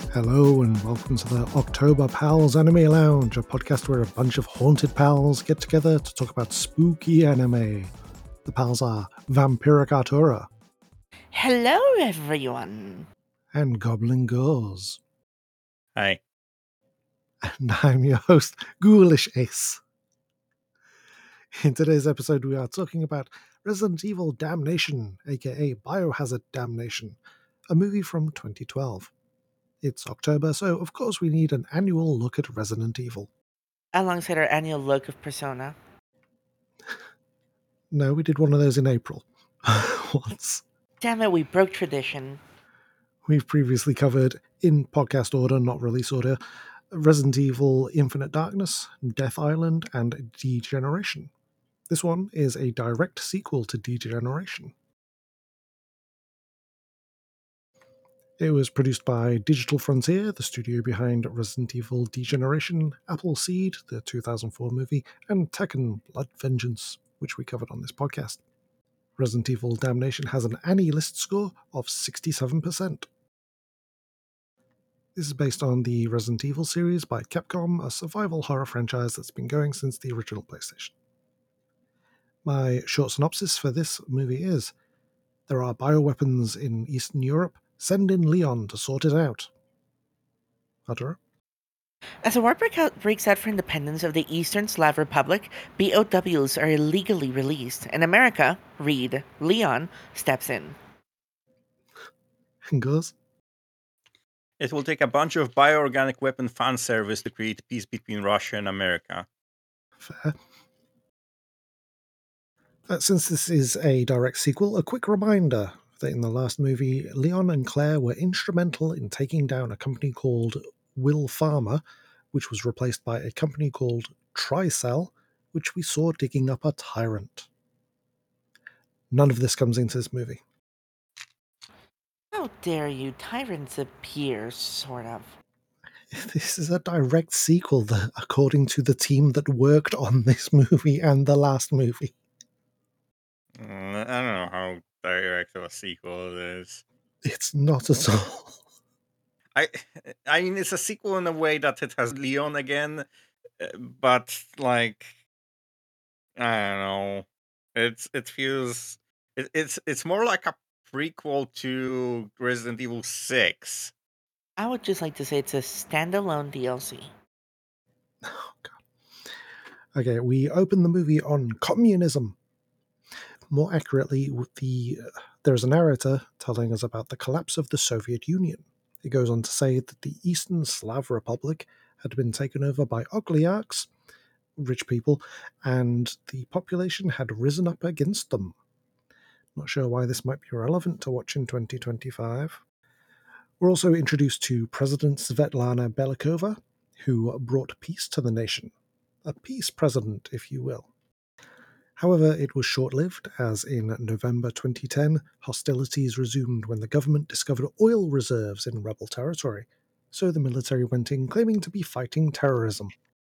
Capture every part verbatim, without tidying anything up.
Hello and welcome to the October Pals Anime Lounge, a podcast where a bunch of haunted pals get together to talk about spooky anime. The pals are Vampiric Artura Hello, everyone. and Goblin Gauze. Hi. And I'm your host, Ghoulish Ace. In today's episode, we are talking about Resident Evil Damnation, aka Biohazard Damnation, a movie from twenty twelve. It's October, so of course we need an annual look at Resident Evil. Alongside our annual look of Persona. No, we did one of those in April. Once. Damn it, we broke tradition. We've previously covered, in podcast order, not release order, Resident Evil Infinite Darkness, Death Island, and Degeneration. This one is a direct sequel to Degeneration. It was produced by Digital Frontier, the studio behind Resident Evil Degeneration, Appleseed, the two thousand four movie, and Tekken Blood Vengeance, which we covered on this podcast. Resident Evil Damnation has an Annie List score of sixty-seven percent. This is based on the Resident Evil series by Capcom, a survival horror franchise that's been going since the original PlayStation. My short synopsis for this movie is: there are bioweapons in Eastern Europe. Send in Leon to sort it out. Adora? As a war break out, breaks out for independence of the Eastern Slav Republic, B O Ws are illegally released. In America, read, Leon steps in. And goes? It will take a bunch of bioorganic weapon fan service to create peace between Russia and America. Fair. Uh, since this is a direct sequel, a quick reminder that in the last movie, Leon and Claire were instrumental in taking down a company called Will Pharma, which was replaced by a company called Tricell, which we saw digging up a tyrant. None of this comes into this movie. How dare you? Tyrants appear, sort of. This is a direct sequel, that, according to the team that worked on this movie and the last movie. Mm, I don't know how direct of a sequel it is. It's not at all. I, I mean, it's a sequel in a way that it has Leon again, uh, but like, I don't know. It's it feels it, it's it's more like a prequel to Resident Evil six. I would just like to say it's a standalone D L C. Oh, God. Okay, we open the movie on communism. More accurately, the uh, there's a narrator telling us about the collapse of the Soviet Union. It goes on to say that the Eastern Slav Republic had been taken over by oligarchs, rich people, and the population had risen up against them. Not sure why this might be relevant to watch in twenty twenty-five. We're also introduced to President Svetlana Belikova, who brought peace to the nation. A peace president, if you will. However, it was short-lived, as in November twenty ten, hostilities resumed when the government discovered oil reserves in rebel territory, so the military went in claiming to be fighting terrorism.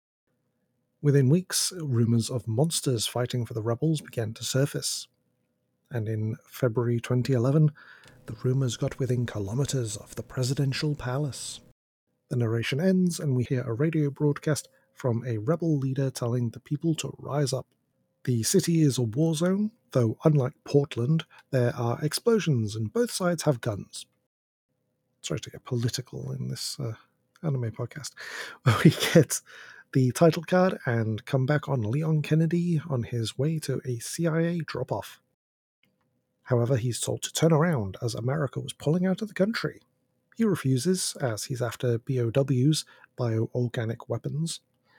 Within weeks, rumours of monsters fighting for the rebels began to surface. And in February twenty eleven, the rumours got within kilometres of the presidential palace. The narration ends, and we hear a radio broadcast from a rebel leader telling the people to rise up. The city is a war zone, though unlike Portland, there are explosions and both sides have guns. Sorry to get political in this uh, anime podcast. We get the title card and come back on Leon Kennedy on his way to a C I A drop-off. However, he's told to turn around as America was pulling out of the country. He refuses, as he's after B O Ws, bioorganic weapons,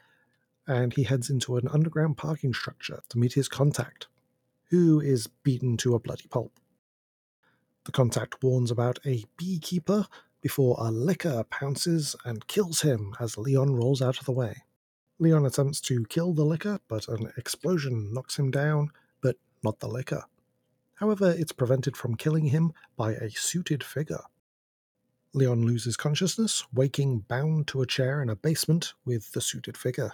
and he heads into an underground parking structure to meet his contact, who is beaten to a bloody pulp. The contact warns about a beekeeper before a licker pounces and kills him as Leon rolls out of the way. Leon attempts to kill the licker, but an explosion knocks him down, but not the licker. However, it's prevented from killing him by a suited figure. Leon loses consciousness, waking bound to a chair in a basement with the suited figure.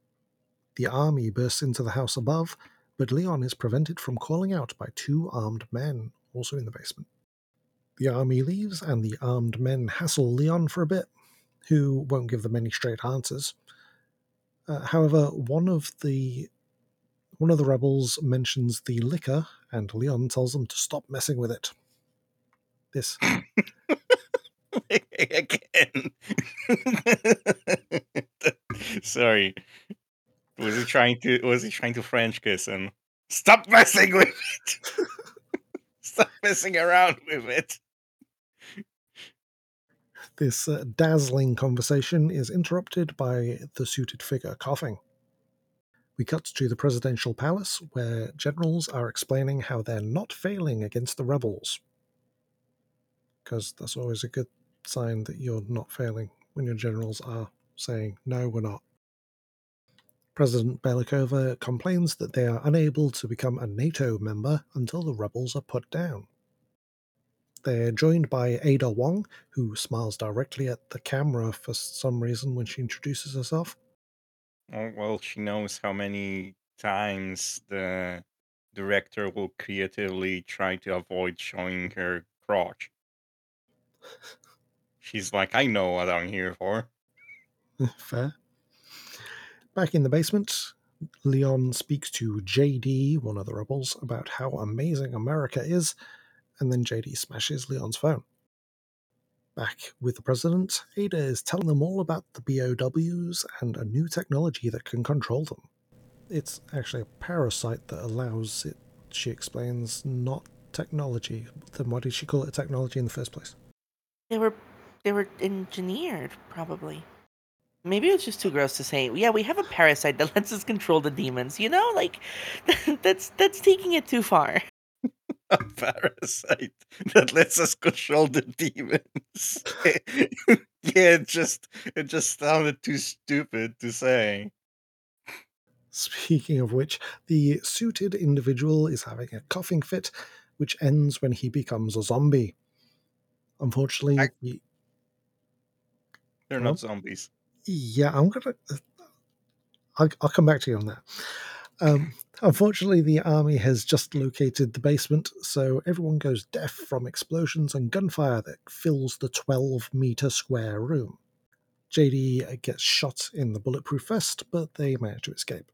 The army bursts into the house above, but Leon is prevented from calling out by two armed men, also in the basement. The army leaves, and the armed men hassle Leon for a bit, who won't give them any straight answers. Uh, however, one of the one of the rebels mentions the liquor, and Leon tells them to stop messing with it. This Again. Sorry. Was he trying to was he trying to French kiss him? Stop messing with it. Stop messing around with it. This uh, dazzling conversation is interrupted by the suited figure coughing. We cut to the presidential palace, where generals are explaining how they're not failing against the rebels. Because that's always a good sign that you're not failing, when your generals are saying, no, we're not. President Belikova complains that they are unable to become a NATO member until the rebels are put down. They're joined by Ada Wong, who smiles directly at the camera for some reason when she introduces herself. Oh, well, she knows how many times the director will creatively try to avoid showing her crotch. She's like, I know what I'm here for. Fair. Back in the basement, Leon speaks to J D, one of the rebels, about how amazing America is, and then J D smashes Leon's phone. Back with the president, Ada is telling them all about the B O Ws and a new technology that can control them. It's actually a parasite that allows it, she explains, not technology. Then why did she call it technology in the first place? They were they were engineered, probably. Maybe it's just too gross to say. Yeah, we have a parasite that lets us control the demons. You know, like that's that's taking it too far. A parasite that lets us control the demons. Yeah, it just it just sounded too stupid to say. Speaking of which, the suited individual is having a coughing fit, which ends when he becomes a zombie. Unfortunately, I- he, They're well, not zombies. Yeah, I'm gonna. I'll, I'll come back to you on that. Um, unfortunately, the army has just located the basement, so everyone goes deaf from explosions and gunfire that fills the twelve meter square room. J D gets shot in the bulletproof vest, but they manage to escape.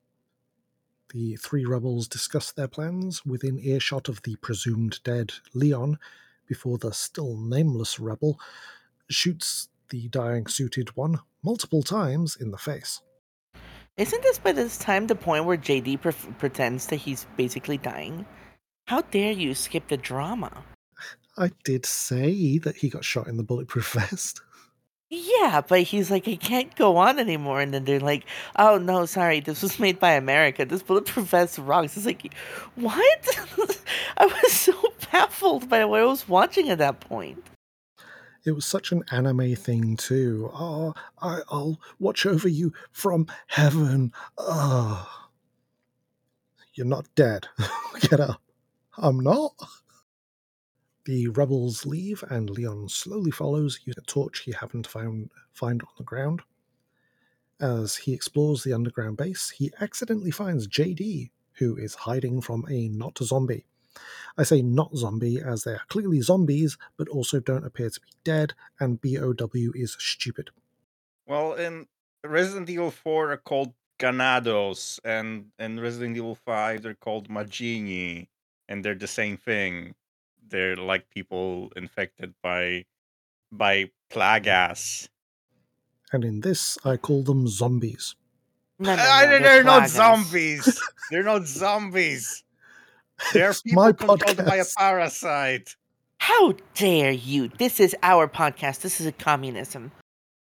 The three rebels discuss their plans within earshot of the presumed dead Leon before the still nameless rebel shoots the dying suited one multiple times in the face. Isn't this by this time the point where J D pre- pretends that he's basically dying? How dare you skip the drama? I did say that he got shot in the bulletproof vest. Yeah, but he's like, I can't go on anymore. And then they're like, oh, no, sorry, this was made by America. This bulletproof vest rocks. It's like, what? I was so baffled by what I was watching at that point. It was such an anime thing, too. Oh, I, I'll watch over you from heaven. Oh. You're not dead. Get up. I'm not. The rebels leave, and Leon slowly follows using a torch he happened to find, find on the ground. As he explores the underground base, he accidentally finds J D, who is hiding from a not zombie. I say not zombie as they are clearly zombies, but also don't appear to be dead, and B O W is stupid. Well, in Resident Evil four, they're called Ganados, and in Resident Evil five, they're called Magini, and they're the same thing. They're like people infected by by plagas. And in this, I call them zombies. No, no, I- no, they're they're not plagas. zombies. They're not zombies. They're It's people my controlled by a podcast. parasite. How dare you? This is our podcast. This is a communism.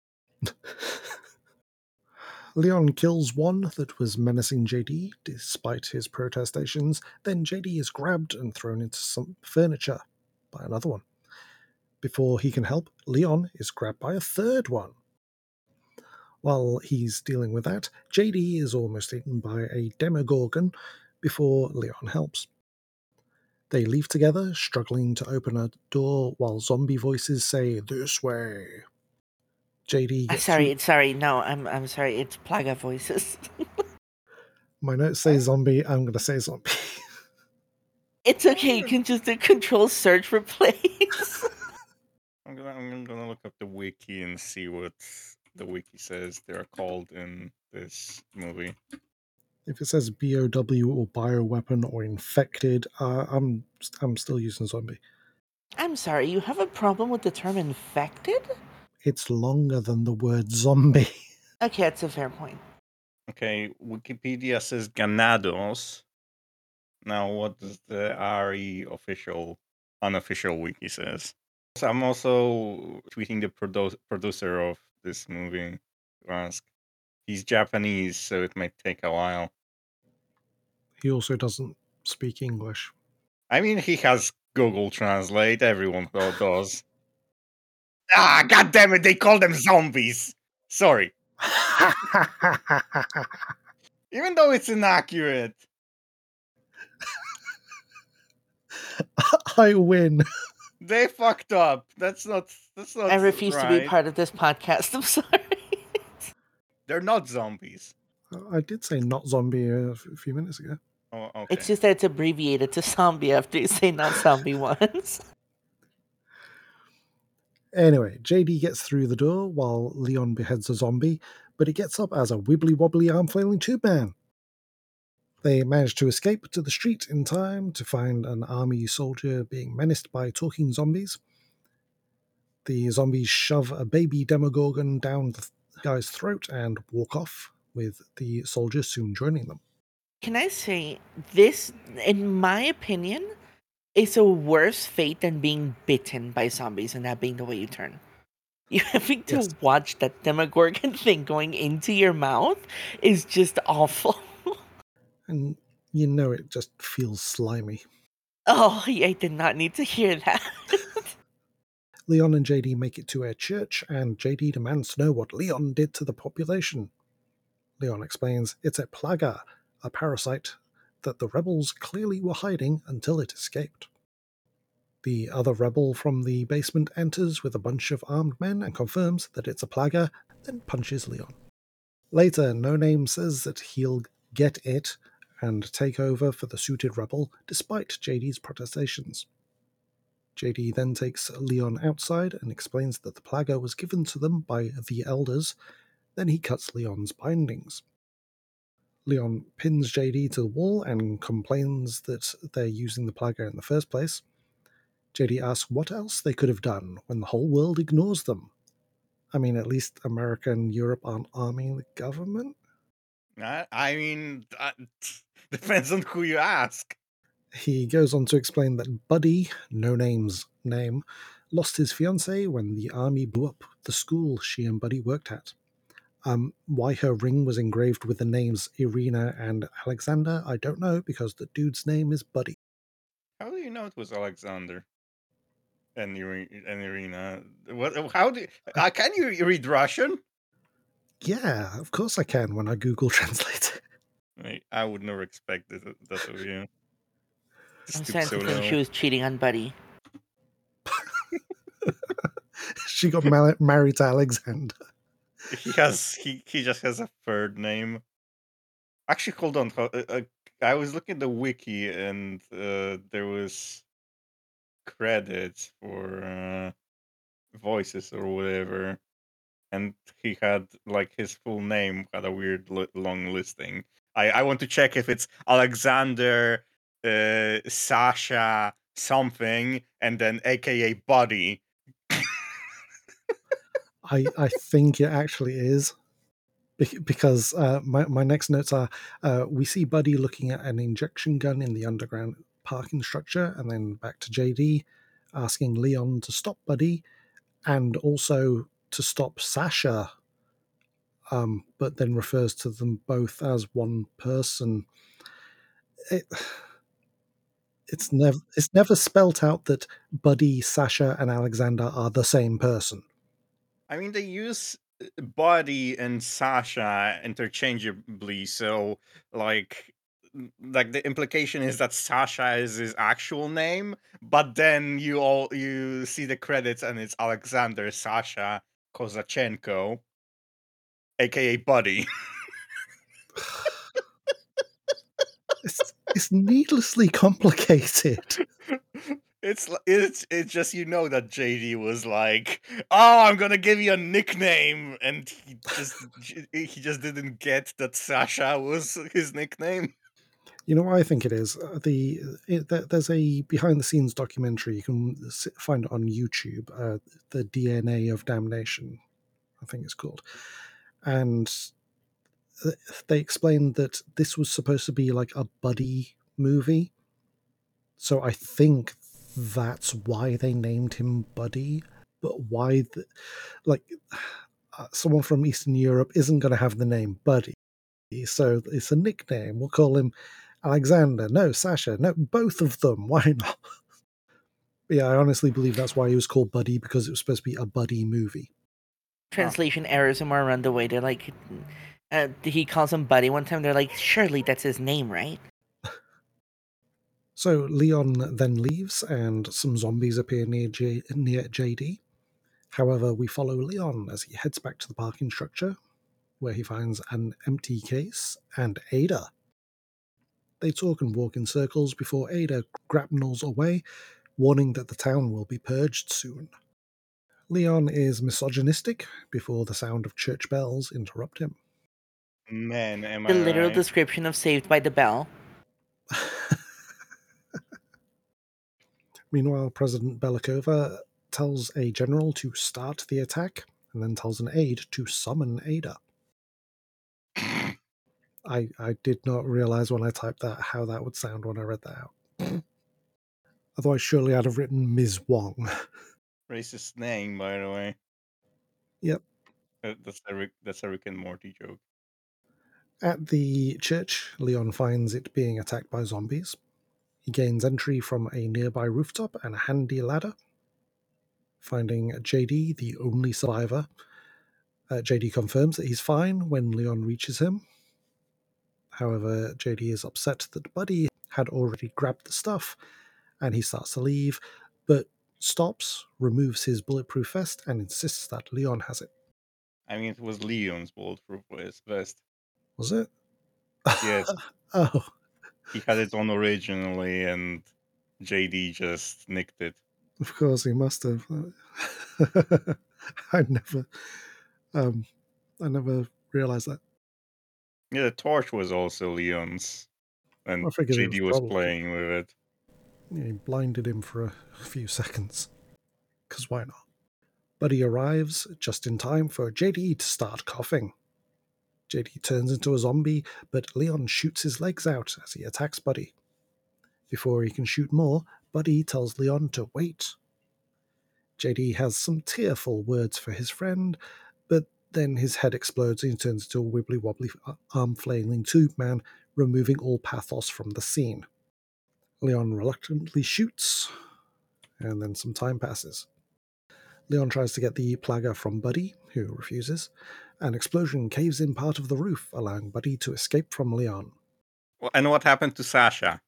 Leon kills one that was menacing J D, despite his protestations. Then J D is grabbed and thrown into some furniture by another one. Before he can help, Leon is grabbed by a third one. While he's dealing with that, J D is almost eaten by a Demogorgon before Leon helps. They leave together, struggling to open a door while zombie voices say, "This way." J D Uh, gets sorry, through. it's sorry. No, I'm I'm sorry. It's plaga voices. My notes say zombie, I'm going to say zombie. It's okay. You can just do control search replace. I'm I'm gonna look up the wiki and see what the wiki says they're called in this movie. If it says B O W or bioweapon or infected, uh, I'm I'm still using zombie. I'm sorry, you have a problem with the term infected? It's longer than the word zombie. Okay, that's a fair point. Okay, Wikipedia says ganados. Now, what does the R E official, unofficial wiki says? So I'm also tweeting the produ- producer of this movie to ask. He's Japanese, so it might take a while. He also doesn't speak English. I mean, he has Google Translate. Everyone does. Ah, god damn it! They call them zombies. Sorry. Even though it's inaccurate. I win. They fucked up. That's not. That's not. I refuse right. to be part of this podcast. I'm sorry. They're not zombies. I did say not zombie a few minutes ago. Oh, okay. It's just that it's abbreviated to zombie after you say not zombie once. Anyway, J D gets through the door while Leon beheads a zombie, but he gets up as a wibbly-wobbly arm-flailing tube man. They manage to escape to the street in time to find an army soldier being menaced by talking zombies. The zombies shove a baby Demogorgon down the guy's throat and walk off, with the soldier soon joining them. Can I say, this, in my opinion, is a worse fate than being bitten by zombies and that being the way you turn. You having to Yes. watch that Demogorgon thing going into your mouth is just awful. And you know it just feels slimy. Oh, I did not need to hear that. Leon and J D make it to a church, and J D demands to know what Leon did to the population. Leon explains it's a plaga, a parasite that the rebels clearly were hiding until it escaped. The other rebel from the basement enters with a bunch of armed men and confirms that it's a plaga, then punches Leon. Later, No Name says that he'll get it and take over for the suited rebel, despite J D's protestations. J D then takes Leon outside and explains that the plaga was given to them by the elders. Then he cuts Leon's bindings. Leon pins J D to the wall and complains that they're using the plaga in the first place. J D asks what else they could have done when the whole world ignores them. I mean, at least America and Europe aren't arming the government. I, I mean, that depends on who you ask. He goes on to explain that Buddy, No Name's name, lost his fiancée when the army blew up the school she and Buddy worked at. Um, why her ring was engraved with the names Irina and Alexander, I don't know, because the dude's name is Buddy. How do you know it was Alexander and, Iri- and Irina? What? How do? Uh, can you read Russian? Yeah, of course I can when I Google Translate. I, I would never expect that, that of you. I'm Stoop starting so to think low. she was cheating on Buddy. She got ma- married to Alexander. He has he he just has a third name. Actually, hold on. ho- uh, uh, I was looking at the wiki and uh, there was credits for uh, voices or whatever, and he had like his full name had a weird li- long listing. I I want to check if it's Alexander, uh, Sasha something, and then A K A Buddy. I, I think it actually is. Be- because uh, my, my next notes are uh, we see Buddy looking at an injection gun in the underground parking structure, and then back to J D asking Leon to stop Buddy and also to stop Sasha, um, but then refers to them both as one person. It, it's never it's never spelt out that Buddy, Sasha, and Alexander are the same person. I mean, they use uh, Buddy and Sasha interchangeably, so like n- like the implication is that Sasha is his actual name, but then you all you see the credits and it's Alexander Sasha Kozachenko, aka Buddy. It's, it's needlessly complicated. It's li- it's it's just, you know, that J D was like, "Oh, I'm gonna give you a nickname," and he just j- he just didn't get that Sasha was his nickname. You know what I think it is? Uh, The it, there- there's a behind the scenes documentary you can s- find it on YouTube. Uh, the D N A of Damnation, I think it's called, and uh, they explained that this was supposed to be like a buddy movie. So I think that's why they named him Buddy. But why, the, like, uh, someone from Eastern Europe isn't going to have the name Buddy. So it's a nickname. We'll call him Alexander. No, Sasha. No, both of them. Why not? Yeah, I honestly believe that's why he was called Buddy, because it was supposed to be a buddy movie. Translation errors somewhere around the way. They're like, uh, he calls him Buddy one time. They're like, surely that's his name, right? So Leon then leaves, and some zombies appear near J- near J D. However, we follow Leon as he heads back to the parking structure, where he finds an empty case and Ada. They talk and walk in circles before Ada grapnels away, warning that the town will be purged soon. Leon is misogynistic before the sound of church bells interrupt him. Man, am The I literal right? description of Saved by the Bell. Meanwhile, President Belikova tells a general to start the attack and then tells an aide to summon Ada. I, I did not realize when I typed that how that would sound when I read that out. Otherwise, surely I'd have written Miz Wong. Racist name, by the way. Yep. Uh, That's a Rick, that's a Rick and Morty joke. At the church, Leon finds it being attacked by zombies. He gains entry from a nearby rooftop and a handy ladder. Finding J D, the only survivor, uh, J D confirms that he's fine when Leon reaches him. However, J D is upset that Buddy had already grabbed the stuff, and he starts to leave, but stops, removes his bulletproof vest, and insists that Leon has it. I mean, it was Leon's bulletproof vest. Was it? Yes, Oh, he had it on originally, and J D just nicked it. of course he must have. I never, um, I never realized that. Yeah, the torch was also Leon's, and I figured it was J D was probably. playing with it. Yeah, he blinded him for a few seconds. Because why not? Buddy arrives just in time for J D to start coughing. J D turns into a zombie, but Leon shoots his legs out as he attacks Buddy. Before he can shoot more, Buddy tells Leon to wait. J D has some tearful words for his friend, but then his head explodes and he turns into a wibbly wobbly arm flailing tube man, removing all pathos from the scene. Leon reluctantly shoots, and then some time passes. Leon tries to get the Plaga from Buddy, who refuses. An explosion caves in part of the roof, allowing Buddy to escape from Leon. Well, and what happened to Sasha?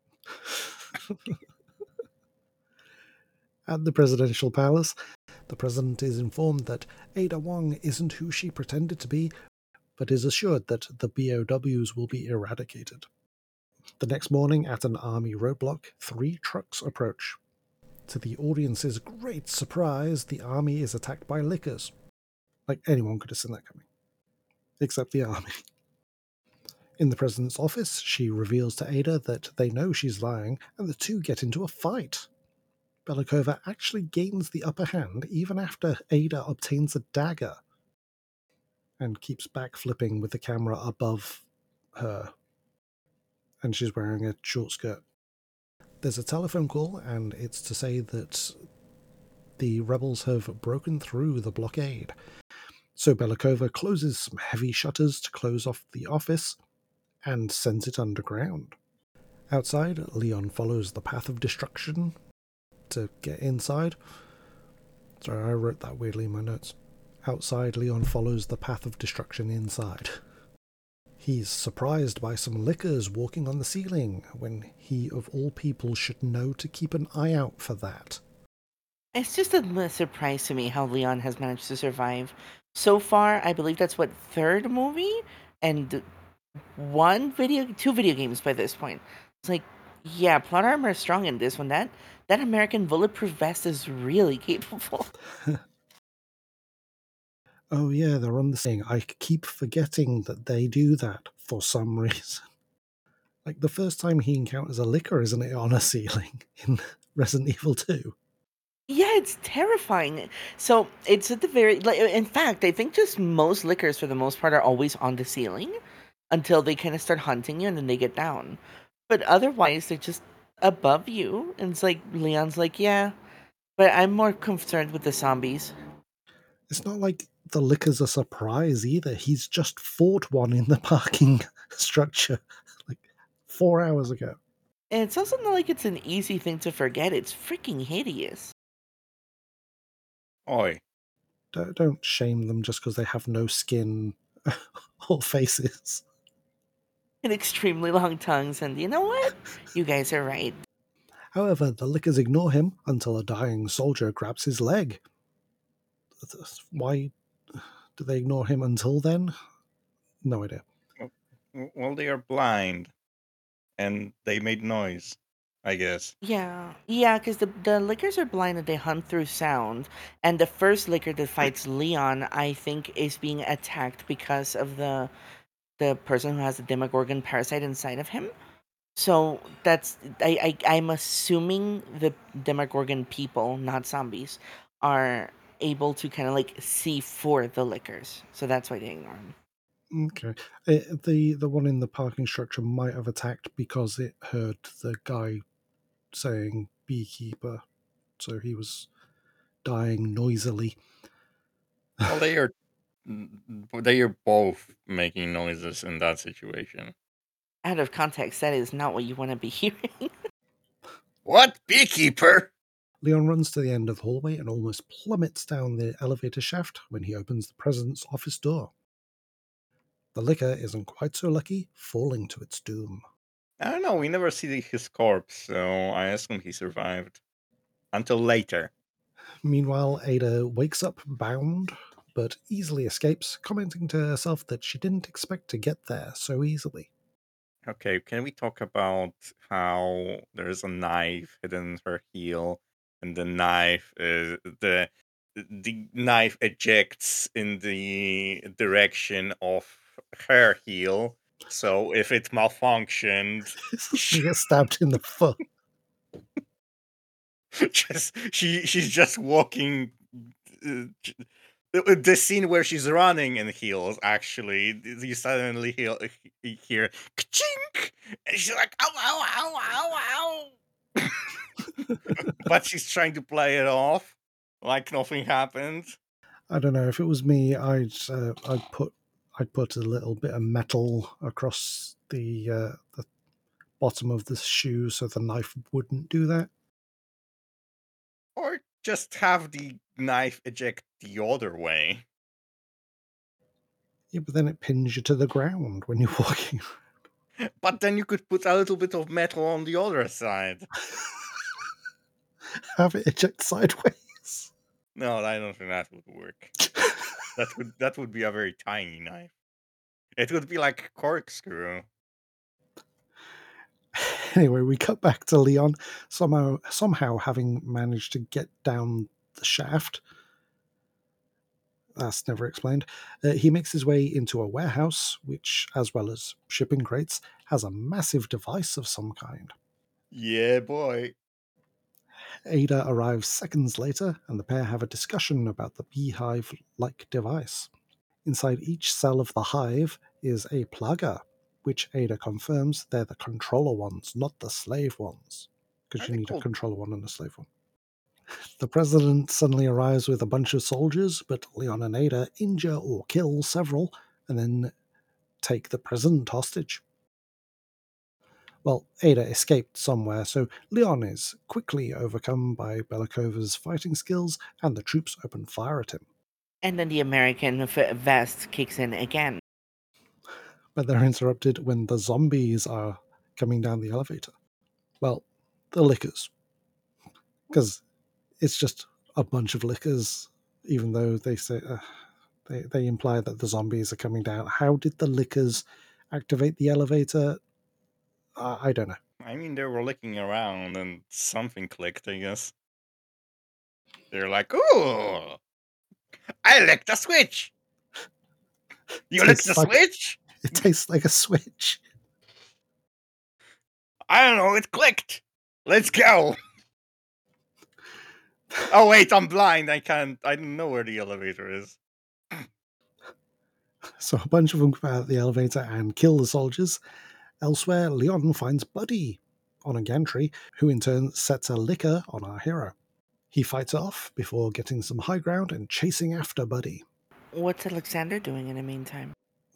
At the presidential palace, the president is informed that Ada Wong isn't who she pretended to be, but is assured that the B O Ws will be eradicated. The next morning, at an army roadblock, three trucks approach. To the audience's great surprise, the army is attacked by lickers. Like, anyone could have seen that coming. Except the army. In the president's office, she reveals to Ada that they know she's lying, and the two get into a fight. Belikova actually gains the upper hand even after Ada obtains a dagger and keeps backflipping with the camera above her. And she's wearing a short skirt. There's a telephone call, and it's to say that the rebels have broken through the blockade. So Belikova closes some heavy shutters to close off the office and sends it underground. Outside, Leon follows the path of destruction to get inside. Sorry, I wrote that weirdly in my notes. Outside, Leon follows the path of destruction inside. He's surprised by some lickers walking on the ceiling, when he of all people should know to keep an eye out for that. It's just a surprise to me how Leon has managed to survive. So far, I believe that's what, third movie? And one video, two video games by this point. It's like, yeah, plot armor is strong in this one. That that American bulletproof vest is really capable. Oh yeah, they're on the thing. I keep forgetting that they do that for some reason. Like the first time he encounters a licker, isn't it, on a ceiling in Resident Evil two? Yeah, it's terrifying. So it's at the very like. In fact, I think just most lickers, for the most part, are always on the ceiling until they kind of start hunting you, and then they get down. But otherwise, they're just above you, and it's like Leon's like, yeah, but I'm more concerned with the zombies. It's not like the licker's a surprise either. He's just fought one in the parking structure like four hours ago. And it's also not like it's an easy thing to forget. It's freaking hideous. Oi. Don't, don't shame them just because they have no skin or faces. And extremely long tongues, and you know what? You guys are right. However, the lickers ignore him until a dying soldier grabs his leg. Why do they ignore him until then? No idea. Well, they are blind, and they made noise, I guess. Yeah, yeah, because the the lickers are blind and they hunt through sound. And the first licker that fights Leon, I think, is being attacked because of the the person who has the Demogorgon parasite inside of him. So that's I, I I'm assuming the Demogorgon people, not zombies, are able to kind of like see for the lickers. So that's why they ignore him. Okay. It, the the one in the parking structure might have attacked because it heard the guy saying beekeeper, so he was dying noisily. Well, they are they are both making noises in that situation. Out of context, that is not what you want to be hearing. What, beekeeper? Leon runs to the end of the hallway and almost plummets down the elevator shaft when he opens the president's office door. The licker isn't quite so lucky, falling to its doom. I don't know. We never see his corpse, so I assume he survived until later. Meanwhile, Ada wakes up bound, but easily escapes, commenting to herself that she didn't expect to get there so easily. Okay, can we talk about how there's a knife hidden in her heel, and the knife is the the knife ejects in the direction of her heel. So if it malfunctioned, She gets stabbed in the foot. just she she's just walking. Uh, j- the the scene where she's running in heels, actually, you suddenly hear, hear ka-chink, and she's like, ow, ow, ow, ow, ow. But she's trying to play it off like nothing happened. I don't know, if it was me, I'd uh, I'd put I'd put a little bit of metal across the uh, the bottom of the shoe so the knife wouldn't do that. Or just have the knife eject the other way. Yeah, but then it pins you to the ground when you're walking. But then you could put a little bit of metal on the other side. Have it eject sideways. No, I don't think that would work. That would that would be a very tiny knife. It would be like a corkscrew. Anyway, we cut back to Leon somehow somehow having managed to get down the shaft. That's never explained. Uh, he makes his way into a warehouse, which, as well as shipping crates, has a massive device of some kind. Yeah, boy. Ada arrives seconds later, and the pair have a discussion about the beehive like device. Inside each cell of the hive is a plugger, which Ada confirms they're the controller ones, not the slave ones, because Are you they need a called- controller one and a slave one. The president suddenly arrives with a bunch of soldiers, but Leon and Ada injure or kill several and then take the president hostage. Well, Ada escaped somewhere, so Leon is quickly overcome by Belakova's fighting skills, and the troops open fire at him. And then the American f- vest kicks in again. But they're interrupted when the zombies are coming down the elevator. Well, the lickers. Because it's just a bunch of lickers, even though they say uh, they, they imply that the zombies are coming down. How did the lickers activate the elevator? Uh, I don't know. I mean, they were looking around and something clicked, I guess. They're like, ooh, I licked the switch. You licked the Tastes like- switch? It tastes like a switch. I don't know, it clicked. Let's go. Oh, wait, I'm blind. I can't, I don't know where the elevator is. So a bunch of them come out of the elevator and kill the soldiers. Elsewhere, Leon finds Buddy on a gantry, who in turn sets a licker on our hero. He fights it off before getting some high ground and chasing after Buddy. What's Alexander doing in the meantime?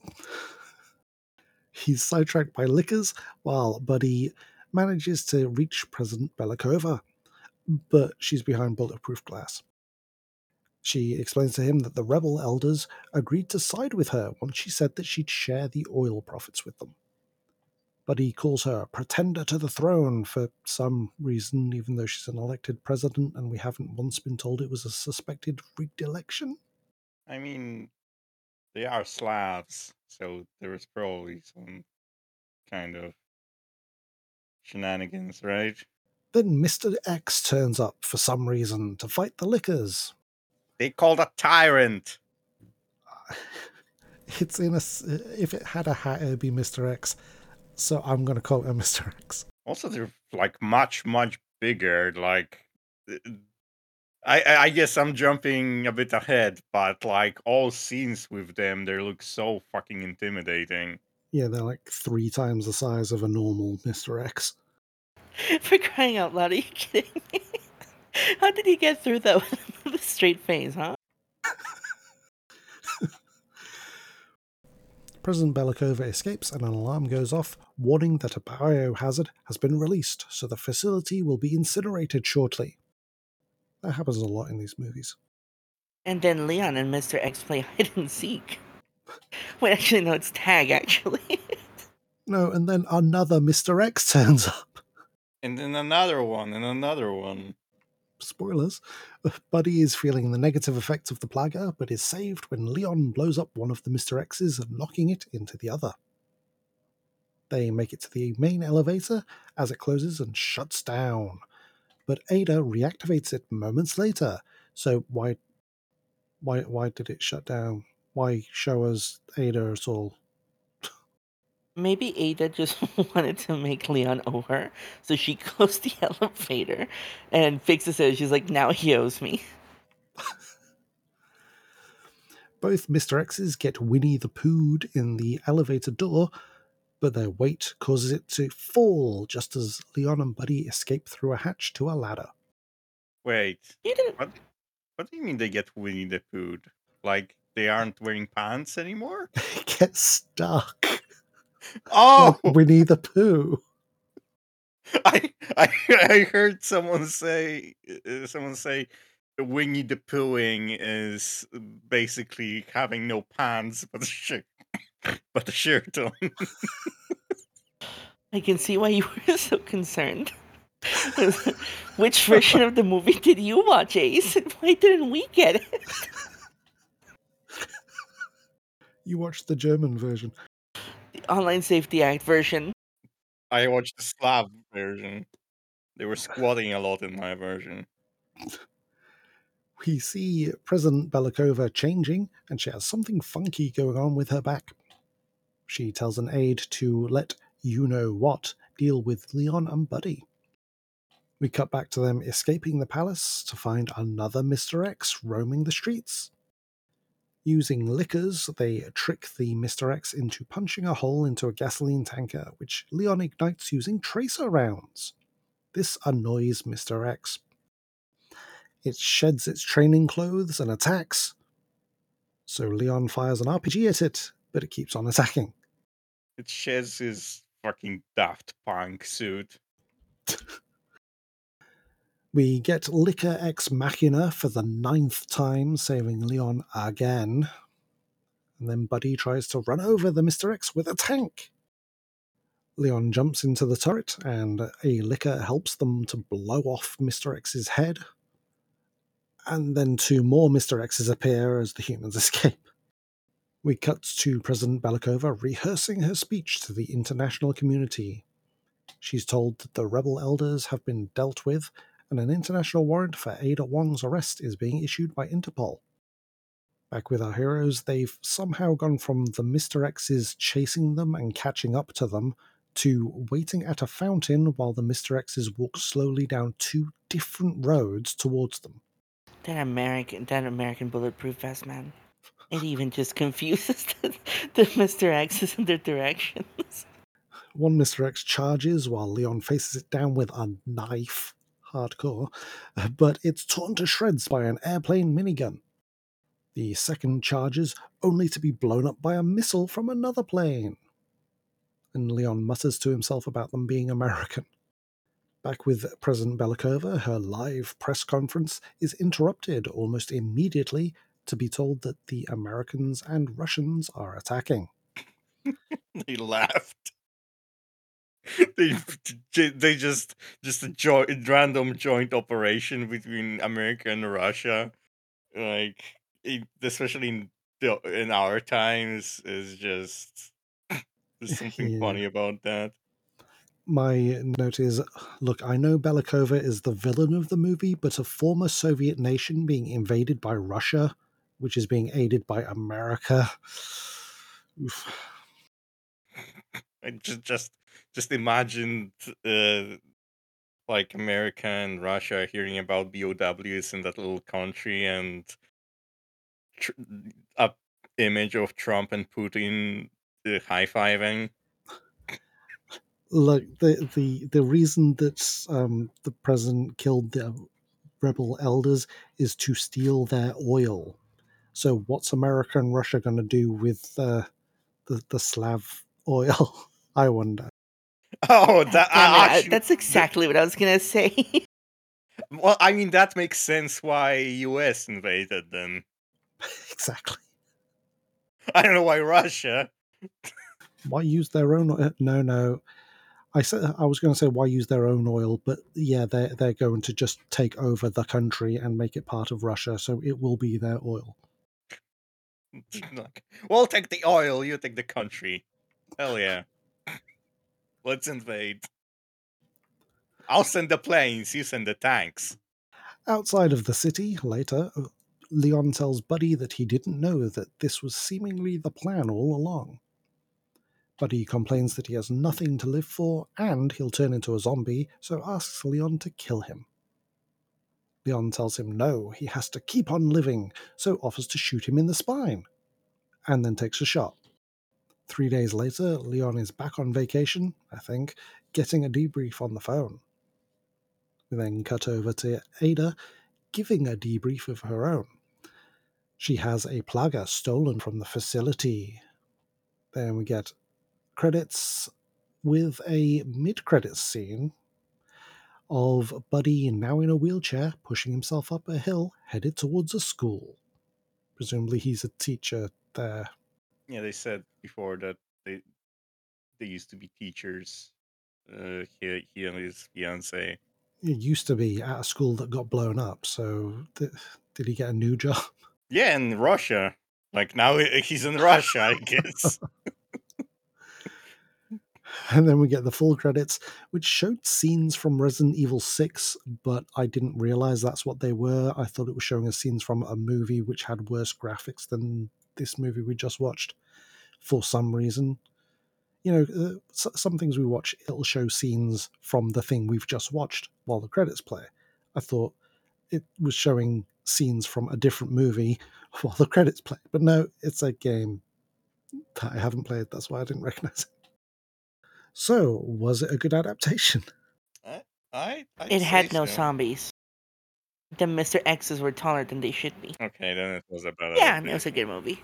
He's sidetracked by lickers, while Buddy manages to reach President Belikova, but she's behind bulletproof glass. She explains to him that the rebel elders agreed to side with her once she said that she'd share the oil profits with them. Buddy calls her a pretender to the throne for some reason, even though she's an elected president and we haven't once been told it was a suspected rigged election. I mean, they are Slavs, so there is probably some kind of shenanigans, right? Then Mister X turns up for some reason to fight the lickers. They called a tyrant. It's in a. If it had a hat, it'd be Mister X. So I'm going to call it Mister X. Also, they're like much, much bigger. Like, I, I guess I'm jumping a bit ahead, but like all scenes with them, they look so fucking intimidating. Yeah, they're like three times the size of a normal Mister X. For crying out loud, are you kidding me? How did he get through that with a straight face, huh? President Belikova escapes and an alarm goes off, warning that a biohazard has been released, so the facility will be incinerated shortly. That happens a lot in these movies. And then Leon and Mister X play hide and seek. Wait, actually, no, it's tag, actually. No, and then another Mister X turns up. And then another one, and another one. Spoilers. Buddy is feeling the negative effects of the plaga, but is saved when Leon blows up one of the Mister X's, knocking it into the other. They make it to the main elevator as it closes and shuts down. But Ada reactivates it moments later. So why why why did it shut down? Why show us Ada at all? Maybe Ada just wanted to make Leon owe her, so she closed the elevator and fixes it. She's like, now he owes me. Both Mister X's get Winnie the Poohed in the elevator door, but their weight causes it to fall just as Leon and Buddy escape through a hatch to a ladder. Wait, You didn't. what? What do you mean they get Winnie the Pooh? Like they aren't wearing pants anymore? They get stuck. Oh, Like Winnie the Pooh. I, I I heard someone say uh, someone say Winnie the Poohing is basically having no pants but a shirt, but a shirt on. I can see why you were so concerned. Which version of the movie did you watch, Ace? And why didn't we get it? You watched the German version. The Online Safety Act version. I watched the Slav version. They were squatting a lot in my version. We see President Belikova changing, and she has something funky going on with her back. She tells an aide to let you-know-what deal with Leon and Buddy. We cut back to them escaping the palace to find another Mister X roaming the streets. Using lickers, they trick the Mister X into punching a hole into a gasoline tanker, which Leon ignites using tracer rounds. This annoys Mister X. It sheds its training clothes and attacks. So Leon fires an R P G at it, but it keeps on attacking. It sheds his fucking Daft Punk suit. We get Licker Ex Machina for the ninth time, saving Leon again. And then Buddy tries to run over the Mister X with a tank. Leon jumps into the turret, and a Licker helps them to blow off Mister X's head. And then two more Mister X's appear as the humans escape. We cut to President Belikova rehearsing her speech to the international community. She's told that the rebel elders have been dealt with, and an international warrant for Ada Wong's arrest is being issued by Interpol. Back with our heroes, they've somehow gone from the Mister X's chasing them and catching up to them to waiting at a fountain while the Mister X's walk slowly down two different roads towards them. That American, that American bulletproof vest, man. It even just confuses the, the Mister X's and their directions. One Mister X charges while Leon faces it down with a knife. Hardcore. But it's torn to shreds by an airplane minigun. The second charges, only to be blown up by a missile from another plane. And Leon mutters to himself about them being American. Back with President Belikova, her live press conference is interrupted almost immediately to be told that the Americans and Russians are attacking. They laughed. they they just just a jo- random joint operation between America and Russia, like it, especially in the, in our times, is just there's something Yeah. funny about that. My note is, look, I know Belikova is the villain of the movie, but a former Soviet nation being invaded by Russia, which is being aided by America. Oof. I just just just imagine uh, like America and Russia hearing about B O Ws in that little country, and tr- a image of Trump and Putin uh, high-fiving. Look, the the the reason that um, the president killed the rebel elders is to steal their oil. So, what's America and Russia going to do with uh, the the Slav oil? I wonder. Oh, God that damn it, I I- actually. that's exactly what I was gonna say. Well, I mean that makes sense why U S invaded them. Exactly. I don't know why Russia. Why use their own oil? No, no. I said I was going to say why use their own oil, but yeah, they're they're going to just take over the country and make it part of Russia, so it will be their oil. Like, we'll take the oil, you take the country. Hell yeah. Let's invade. I'll send the planes, you send the tanks. Outside of the city, later, Leon tells Buddy that he didn't know that this was seemingly the plan all along. Buddy complains that he has nothing to live for and he'll turn into a zombie, so asks Leon to kill him. Leon tells him no, he has to keep on living, so offers to shoot him in the spine, and then takes a shot. Three days later, Leon is back on vacation, I think, getting a debrief on the phone. We then cut over to Ada, giving a debrief of her own. She has a Plaga stolen from the facility. Then we get credits with a mid-credits scene of Buddy, now in a wheelchair, pushing himself up a hill, headed towards a school. Presumably he's a teacher there. Yeah, they said before that they they used to be teachers. Uh, he, he and his fiance. It used to be at a school that got blown up, so th- did he get a new job? Yeah, in Russia. Like now he's in Russia, I guess. And then we get the full credits, which showed scenes from Resident Evil six, but I didn't realize that's what they were. I thought it was showing us scenes from a movie which had worse graphics than this movie we just watched for some reason. You know, uh, some things we watch, it'll show scenes from the thing we've just watched while the credits play. I thought it was showing scenes from a different movie while the credits play. But no, it's a game that I haven't played. That's why I didn't recognize it. So, was it a good adaptation? I, I I'd It had say no so. zombies. The Mister X's were taller than they should be. Okay, then it was a better. Yeah, and it was a good movie.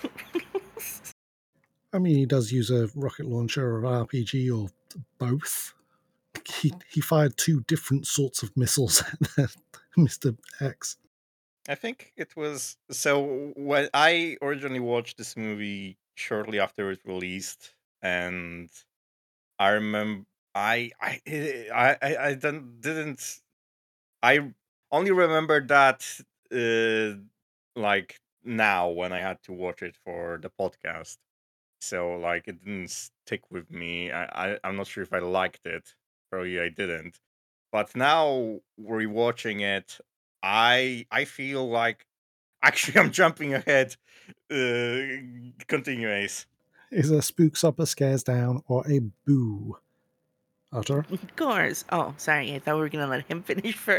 I mean, he does use a rocket launcher or an R P G or both. He, he fired two different sorts of missiles at Mister X. I think it was so when I originally watched this movie shortly after it released, and I remember I I I I, I didn't didn't I only remember that uh, like now when I had to watch it for the podcast. So like it didn't stick with me. I, I I'm not sure if I liked it. Probably I didn't. But now rewatching it, I I feel like actually I'm jumping ahead. Uh, continue, Ace. Is a spooks up, a scares down, or a boo? Utter. Gores. Oh, sorry. I thought we were gonna let him finish first.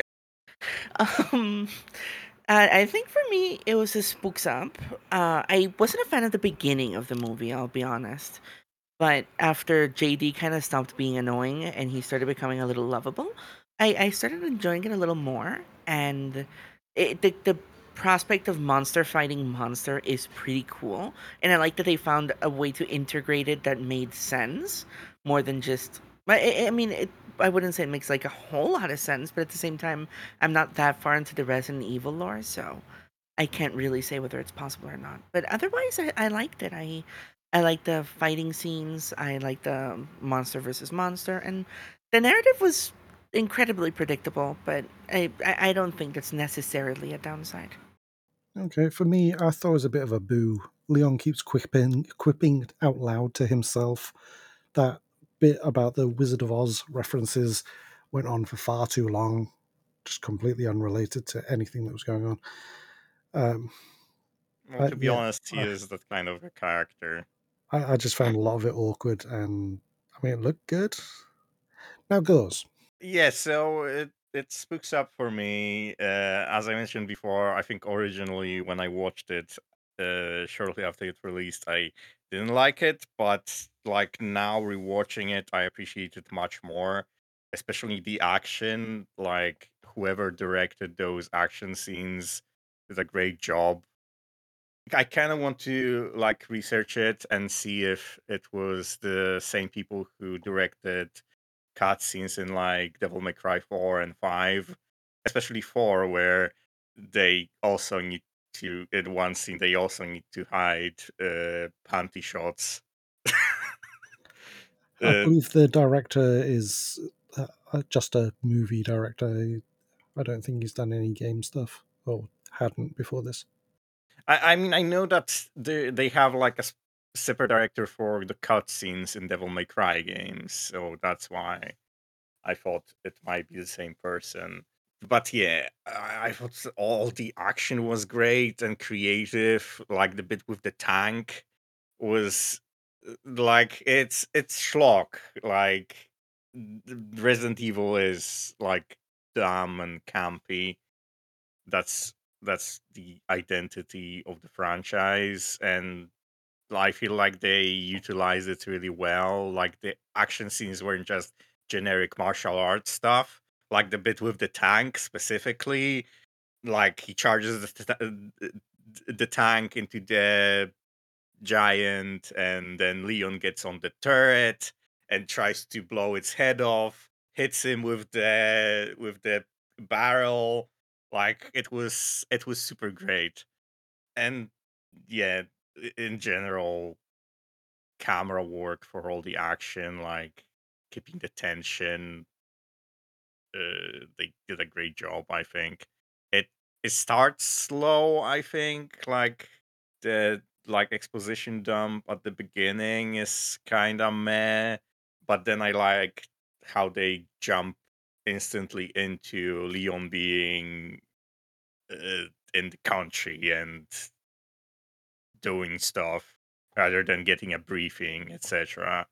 Um, I, I think for me it was a spooks up. Uh, I wasn't a fan of the beginning of the movie. I'll be honest. But after J D kind of stopped being annoying and he started becoming a little lovable, I, I started enjoying it a little more. And it, the, the prospect of monster fighting monster is pretty cool. And I like that they found a way to integrate it that made sense more than just. I, I I mean, it, I wouldn't say it makes like a whole lot of sense, but at the same time, I'm not that far into the Resident Evil lore, so I can't really say whether it's possible or not. But otherwise, I, I liked it. I I like the fighting scenes. I like the monster versus monster, and the narrative was incredibly predictable. But I I, I don't think that's necessarily a downside. Okay, for me, I thought it was a bit of a boo. Leon keeps quipping, quipping out loud to himself. That bit about the Wizard of Oz references went on for far too long, just completely unrelated to anything that was going on. Um, Well, I, to be yeah, honest, he I, is that kind of a character. I I just found a lot of it awkward, and I mean, it looked good. Now goes. Yeah, so it it spooks up for me. Uh, as I mentioned before, I think originally when I watched it, uh, shortly after it released, I didn't like it, but like now rewatching it, I appreciate it much more. Especially the action, like whoever directed those action scenes did a great job. I kind of want to like research it and see if it was the same people who directed cutscenes in like Devil May Cry four and five, especially four, where they also need to, in one scene, they also need to hide uh, panty shots. I uh, believe the director is uh, uh, just a movie director. I don't think he's done any game stuff, or hadn't before this. I, I mean, I know that they, they have like a s- separate director for the cutscenes in Devil May Cry games, so that's why I thought it might be the same person. But yeah, I, I thought all the action was great and creative. Like the bit with the tank was uh, like it's it's schlock. Like th- Resident Evil is like dumb and campy. That's that's the identity of the franchise, and I feel like they utilize it really well. Like the action scenes weren't just generic martial arts stuff. Like the bit with the tank specifically, like he charges the, t- the tank into the giant, and then Leon gets on the turret and tries to blow its head off, hits him with the with the barrel. Like it was it was super great. And yeah, i- in general, camera work for all the action, like keeping the tension. Uh, they did a great job, I think. It it starts slow, I think. Like the like exposition dump at the beginning is kind of meh, but then I like how they jump instantly into Leon being uh, in the country and doing stuff rather than getting a briefing, et cetera.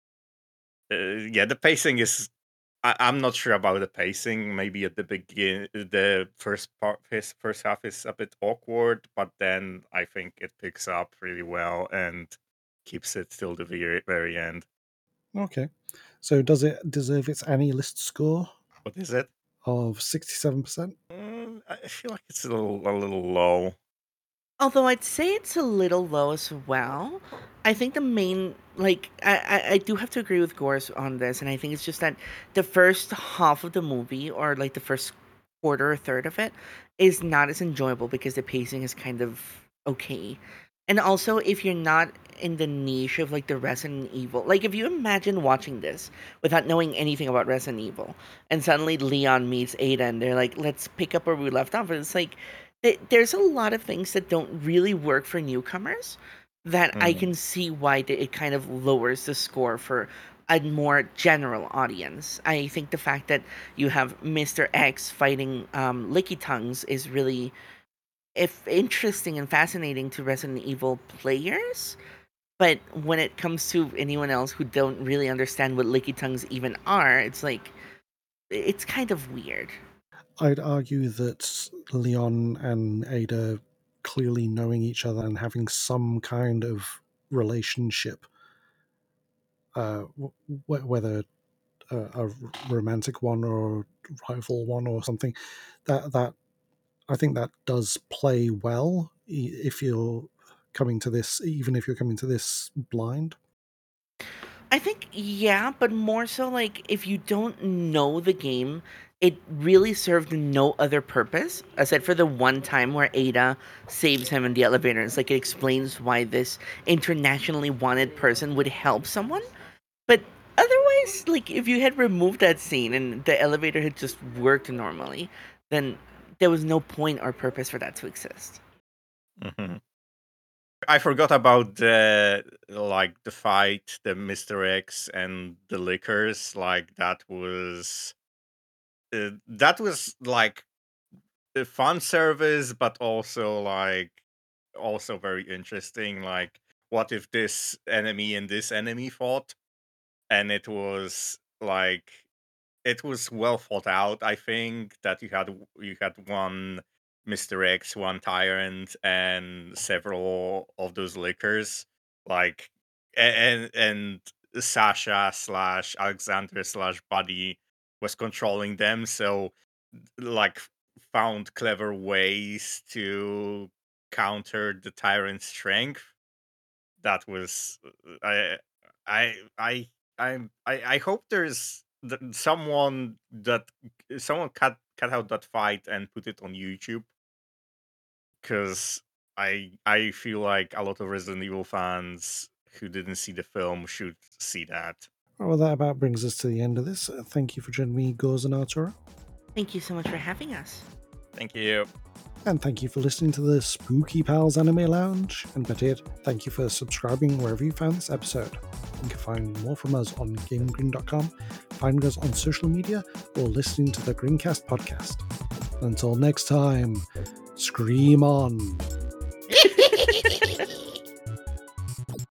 Uh, yeah, the pacing is. I, I'm not sure about the pacing. Maybe at the begin, the first part, his first half is a bit awkward, but then I think it picks up really well and keeps it till the very, very end. Okay, so does it deserve its Annie List score What is it? of sixty-seven percent? Mm, I feel like it's a little, a little low. Although I'd say it's a little low as well. I think the main, like, I, I, I do have to agree with Gores on this, and I think it's just that the first half of the movie, or like the first quarter or third of it, is not as enjoyable because the pacing is kind of okay. And also, if you're not in the niche of like the Resident Evil, like if you imagine watching this without knowing anything about Resident Evil, and suddenly Leon meets Ada, and they're like, let's pick up where we left off, and it's like, th- there's a lot of things that don't really work for newcomers. that I Mm. can see why th- it kind of lowers the score for a more general audience. I think the fact that you have Mister X fighting um, Licky Tongues is really if interesting and fascinating to Resident Evil players. But when it comes to anyone else who don't really understand what Licky Tongues even are, it's like it's kind of weird. I'd argue that Leon and Ada clearly knowing each other and having some kind of relationship, uh, w- whether uh, a romantic one or rival one or something, that that I think that does play well if you're coming to this, even if you're coming to this blind. I think, yeah, but more so like if you don't know the game, it really served no other purpose aside for the one time where Ada saves him in the elevator. It's like it explains why this internationally wanted person would help someone. But otherwise, like if you had removed that scene and the elevator had just worked normally, then there was no point or purpose for that to exist. hmm I forgot about the like the fight, the Mister X and the liquors. Like that was uh, that was like a fun service, but also like also very interesting. Like, what if this enemy and this enemy fought? And it was like it was well thought out. I think that you had you had one Mister X, one Tyrant, and several of those liquors. Like a- and and Sasha slash Alexander slash Buddy was controlling them. So like found clever ways to counter the Tyrant's strength. That was I I I I I I hope there's th- someone that someone cut cut out that fight and put it on YouTube, because I I feel like a lot of Resident Evil fans who didn't see the film should see that. Well, that about brings us to the end of this. Uh, Thank you for joining me, Goz and Arturo. Thank you so much for having us. Thank you. And thank you for listening to the Spooky Pals Anime Lounge. And better yet, thank you for subscribing wherever you found this episode. You can find more from us on GameGreen dot com, find us on social media, or listening to the Greencast podcast. Until next time, scream on.